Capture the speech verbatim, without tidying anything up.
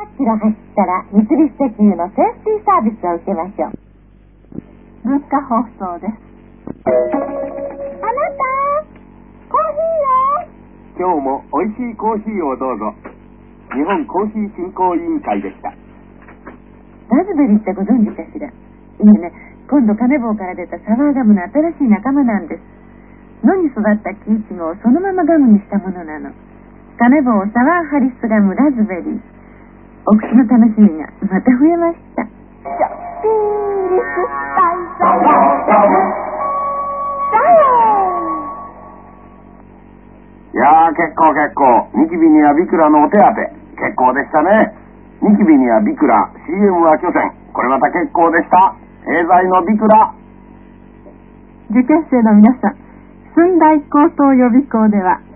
キロ走ったら三菱石油の潜水サービスを受けましょう。 文化放送です。 あなた、コーヒーよ。 今日も美味しいコーヒーをどうぞ。日本コーヒー振興委員会でした。 ラズベリーってご存知かしら。いえね、今度カネボウから出たサワーガムの新しい仲間なんです。野に育った木イチゴをそのままガムにしたものなの。カネボウサワーハリスガムラズベリー。お口の楽しみがまた増えました。ピーリスパイサワーガムサいやー、結構結構。ニキビにはビクラのお手当て。結構でしたね。ニキビにはビクラ、 シーエム は巨泉。これまた結構でした。エーザイのビクラ。 受験生の皆さん、駿台高等予備校では